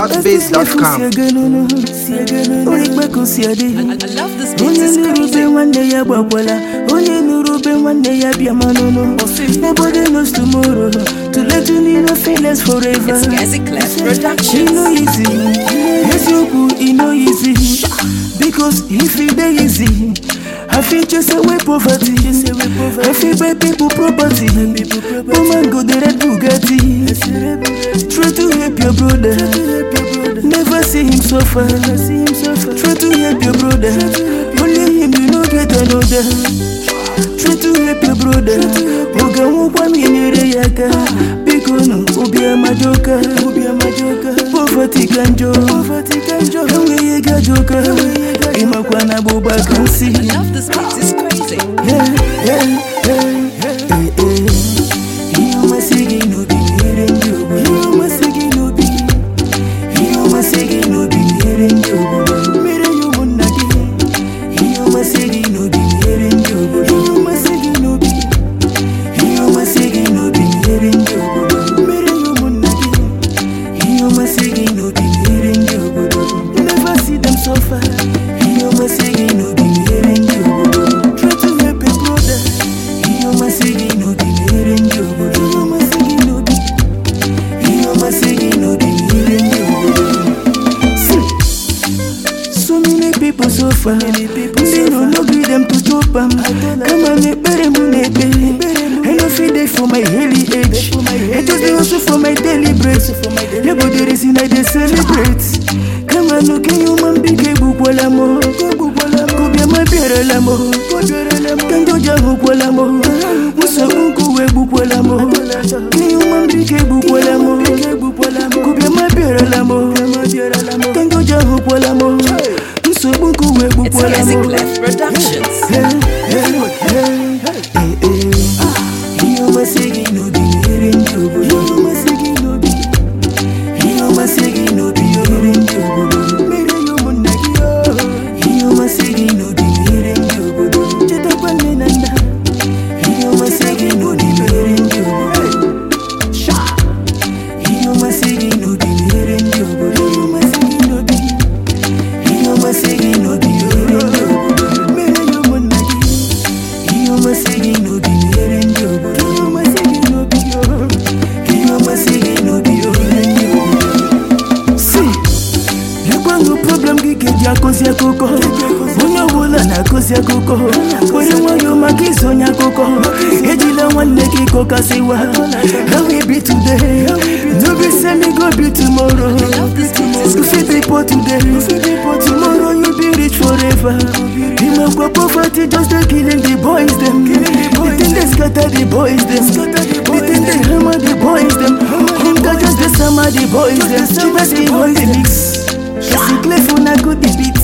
hotbase.com. I love this beat, it's crazy. Nobody knows tomorrow. To let you need no feelings forever. It's Gazi Clef You Productions. know easy. Yes, you know easy. Because if it ain't easy, I feel just away poverty. I feel by people property. Woman go the red Bugatti. Try to help your brother. Never see him suffer. Try to help your brother. Only him you know get another. Try to help your brother. Oga mukwa minere yaka. Because no ubia majoka. Poverty kanjo. Ewe yega joka. Imakwa na buba kansi. I love this beat, it's crazy. You must say no be hearing you. You must say no be. You must say no be hearing you. Mere you munagi. You must say no be hearing you. You must say no be. You must say no be hearing you. Mere you munagi. You must say no be hearing you. Never see them suffer. You must say no be hearing you. Try to help your brother. You must say no be hearing you. You must say no be. You must say no be hearing you. So many people suffer. They don't agree them to stop them. Come on, me better money. I don't feel that for my early age. It was also for my daily bread. Nobody reason I they celebrate. Come on, look at you, man, big bukwala mo. Kubia mabere la mo. Kanjo jahu kwala mo. Musa unku we bukwala mo. Kiyu man big bukwala mo. Kubia mabere la mo. Kanjo jahu kwala mo. Musa unku we It's bukwala Gazi mo. Clef Productions. You must say no be hearing you. You must say no be. You must say no be hearing you. Mere you munagi yo. You must say no be hearing you. Cheta kwane nanda. You must say no be hearing you. Sha. You must say no be hearing you. You must say no be. You must say no be hearing you. Mere you munagi. You must say no be hearing you. You must say no be yo. You must say no be hearing you. See, no problem kike dia kosi ya koko. Bunyo bula na kosi ya koko. Wori mwayo makiso nya koko. Ejila wane kiko kasiwa. How we be today? No be say me go be tomorrow. You fit be poor today. Tomorrow you be rich forever. Imakwa poverty just they killing the boys them. The thing they scatter the boys them. The thing they hammer the boys them. Hunger just they summer the boys them. Chibaski on the mix. She clear for na good the beat.